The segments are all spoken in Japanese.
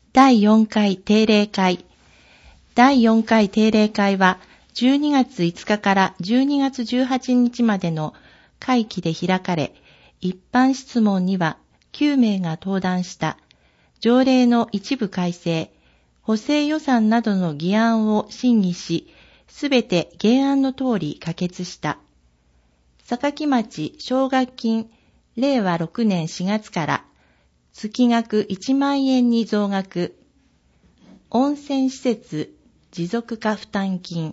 第4回定例会。第4回定例会は12月5日から12月18日までの会期で開かれ、一般質問には9名が登壇した条例の一部改正、補正予算などの議案を審議し、すべて原案の通り可決した。坂城町奨学金令和6年4月から月額1万円に増額。温泉施設持続化負担金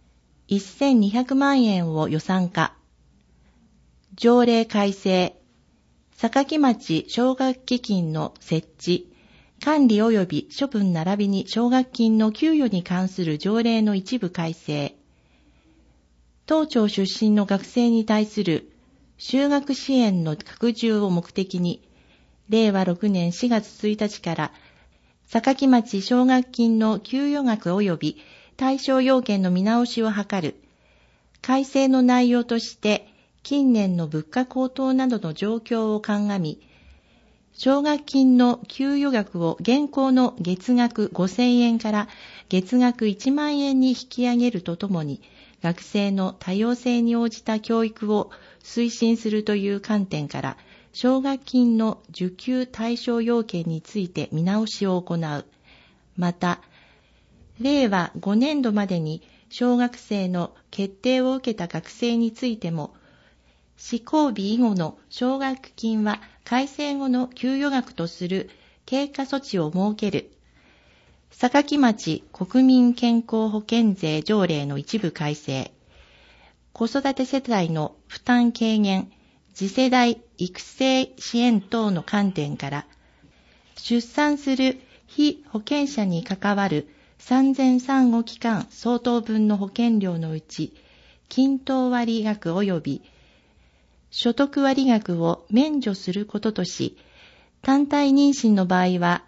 1200万円を予算化。条例改正。坂城町奨学基金の設置、管理及び処分並びに奨学金の給与に関する条例の一部改正。当庁出身の学生に対する就学支援の拡充を目的に、令和6年4月1日から坂城町奨学金の給与額及び対象要件の見直しを図る。改正の内容として、近年の物価高騰などの状況を鑑み、奨学金の給与額を現行の月額5000円から月額1万円に引き上げるとともに、学生の多様性に応じた教育を推進するという観点から、奨学金の受給対象要件について見直しを行う。また、令和5年度までに小学生の決定を受けた学生についても、施行日以後の奨学金は改正後の給与額とする経過措置を設ける。坂城町国民健康保険税条例の一部改正。子育て世帯の負担軽減、次世代育成支援等の観点から、出産する被保険者に関わる産前産後期間相当分の保険料のうち、均等割額及び所得割額を免除することとし、単体妊娠の場合は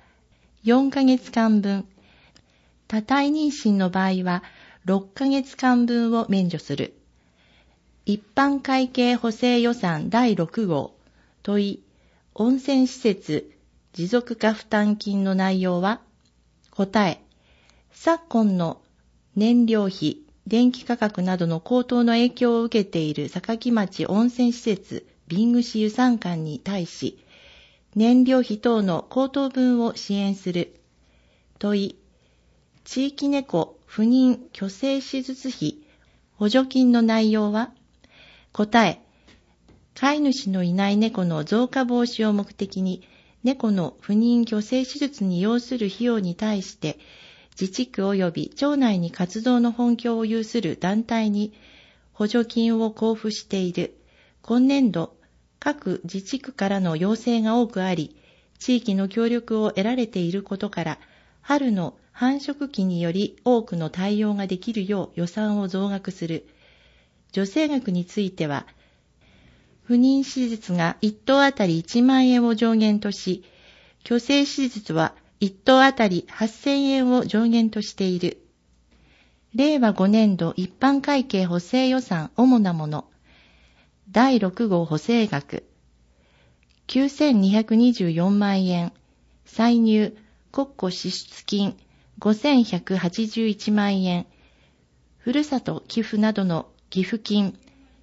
4ヶ月間分、多体妊娠の場合は6ヶ月間分を免除する。一般会計補正予算第6号問い、温泉施設持続化負担金の内容は、答え、昨今の燃料費、電気価格などの高騰の影響を受けている坂城町温泉施設瓶串湯山館に対し、燃料費等の高騰分を支援する。問い、地域猫不妊去勢手術費補助金の内容は、答え、飼い主のいない猫の増加防止を目的に、猫の不妊去勢手術に要する費用に対して、自治区及び町内に活動の本拠を有する団体に補助金を交付している。今年度、各自治区からの要請が多くあり、地域の協力を得られていることから、春の繁殖期により多くの対応ができるよう予算を増額する。助成額については、不妊手術が1頭あたり1万円を上限とし、去勢手術は1頭あたり8000円を上限としている。令和5年度一般会計補正予算主なもの。第6号補正額。9224万円。歳入国庫支出金5181万円。ふるさと寄付などの寄付金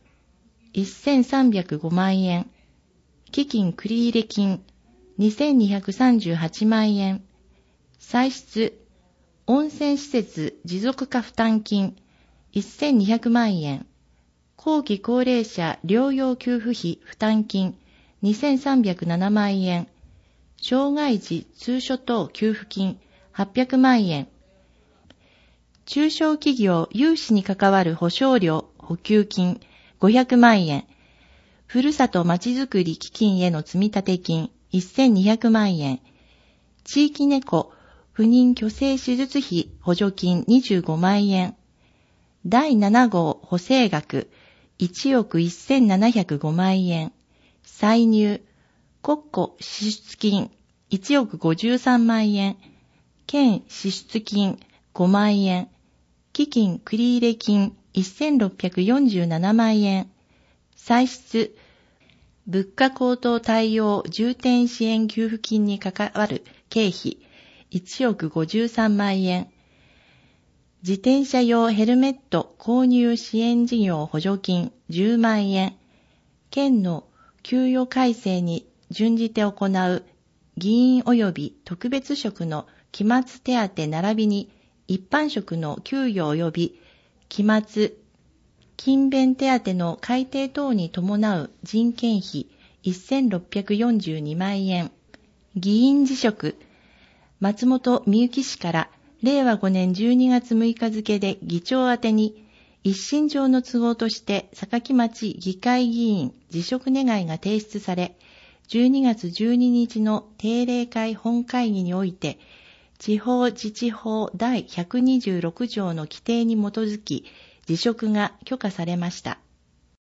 1305万円。基金繰入金2238万円。歳出温泉施設持続化負担金1200万円。後期高齢者療養給付費負担金2307万円。障害児通所等給付金800万円。中小企業融資に関わる保証料補給金500万円。ふるさとまちづくり基金への積立金1200万円。地域猫不妊去勢手術費補助金25万円。第7号補正額1億1705万円。歳入国庫支出金1億53万円。県支出金5万円。基金繰入金1647万円。歳出物価高騰対応重点支援給付金に関わる経費 1億53万円。自転車用ヘルメット購入支援事業補助金10万円。県の給与改正に準じて行う議員及び特別職の期末手当並びに一般職の給与及び期末勤勉手当の改定等に伴う人件費1642万円。議員辞職、松本美幸氏から令和5年12月6日付で議長宛てに一身上の都合として坂町議会議員辞職願が提出され、12月12日の定例会本会議において地方自治法第126条の規定に基づき辞職が許可されました。